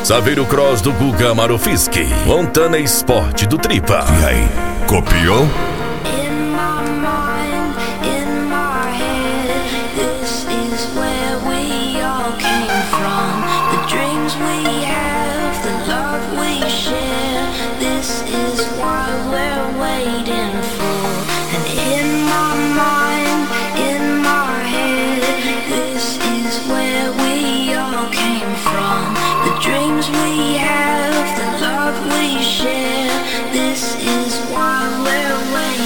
Saveiro Cross do Guga Marofiski. Montana Sport do Tripa. E aí, copiou? This is why we're waiting.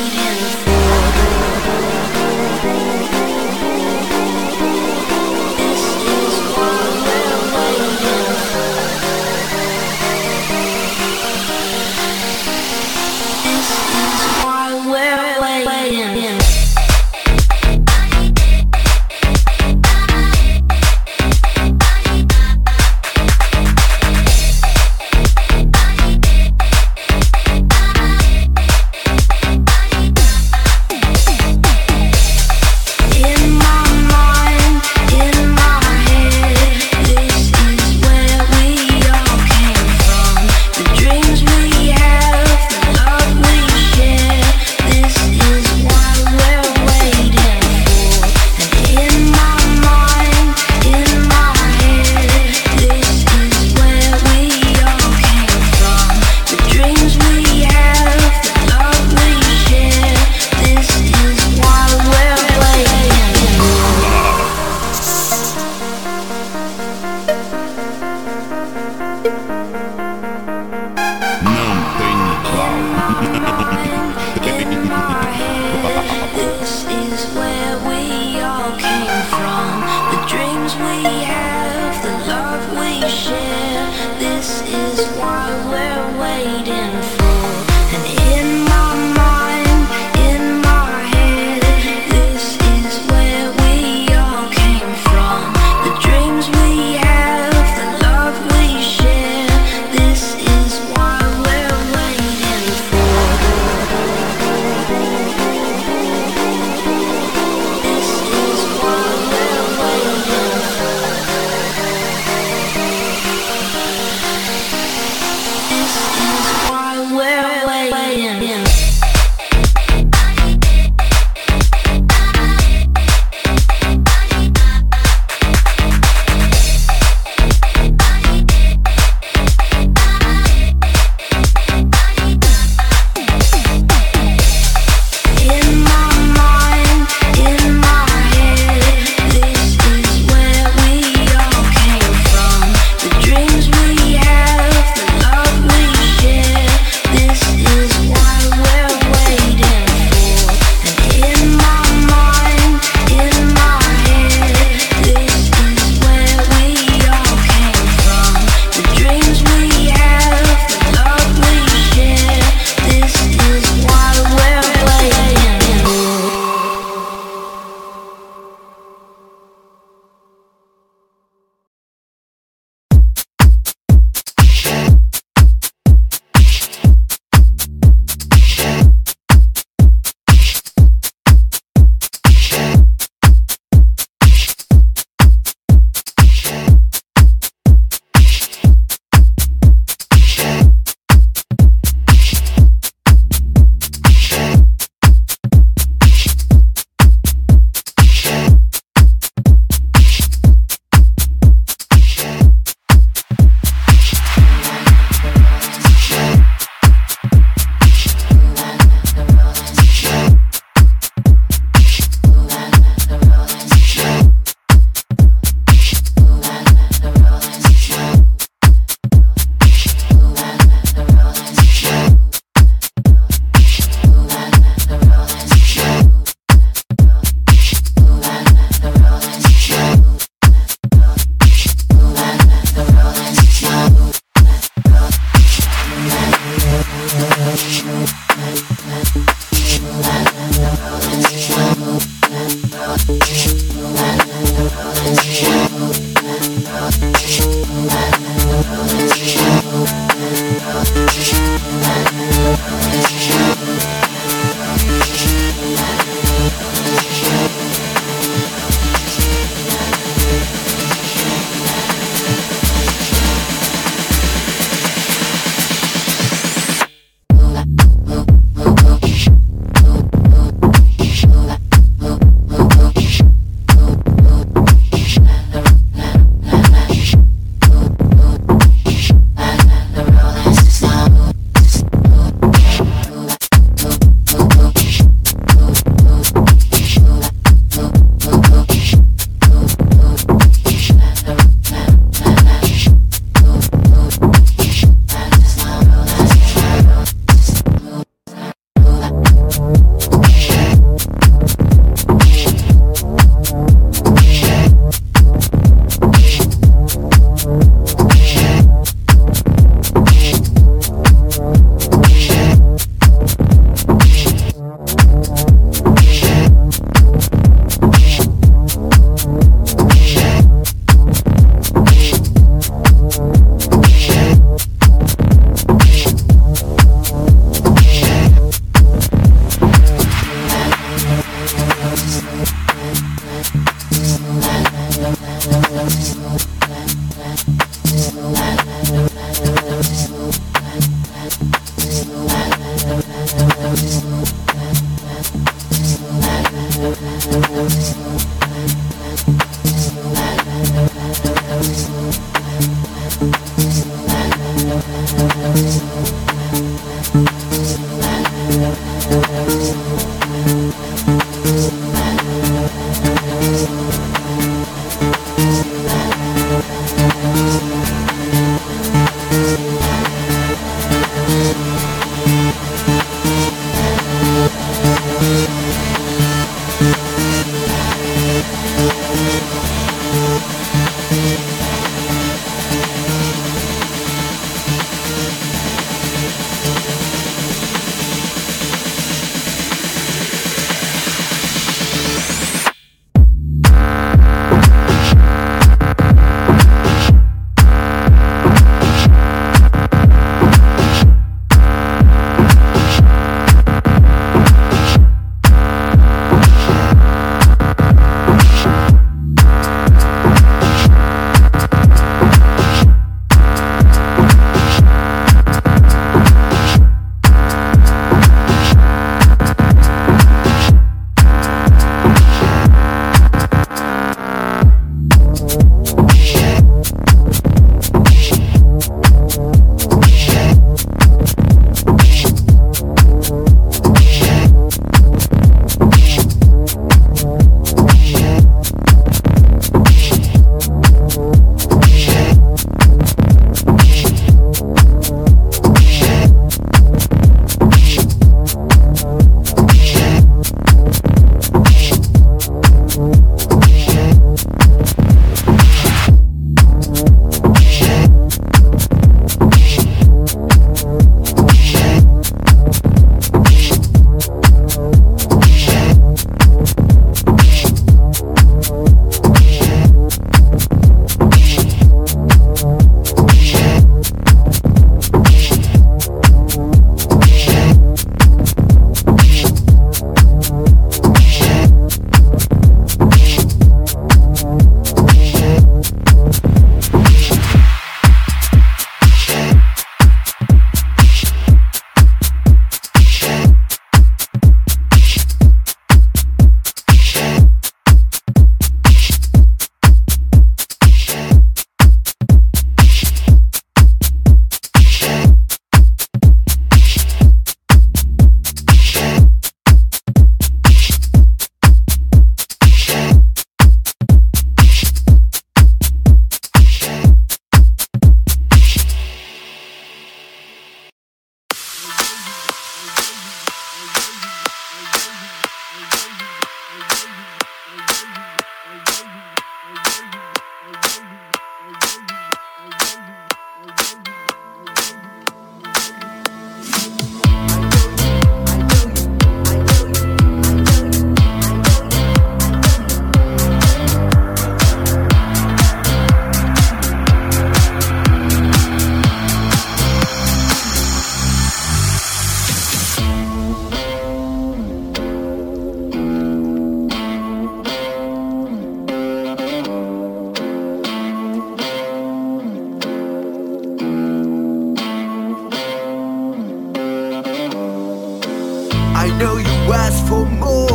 know you asked for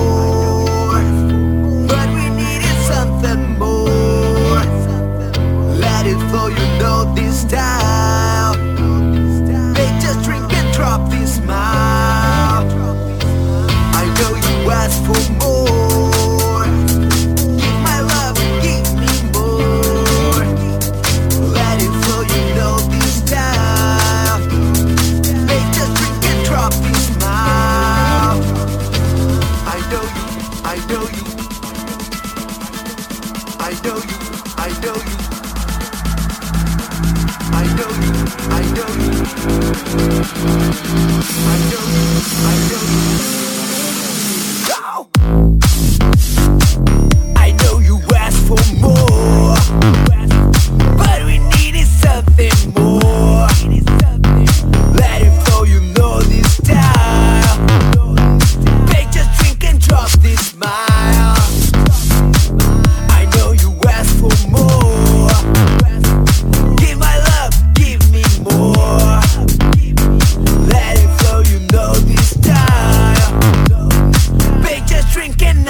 more, but we needed something more. Let it flow, you know this time. They just drink and drop this smile. I know you asked for more. Give my love and give me more. Let it flow, you know this time. They just drink and drop this smile. I know you, I know you, I know you, I know you, I know you, I know you, I know you, I know you. Go! I know you asked for more, but we needed something more. Let it flow, you know this style. They just drink and drop this smile. I know you asked for more.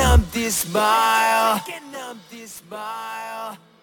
numb this smile.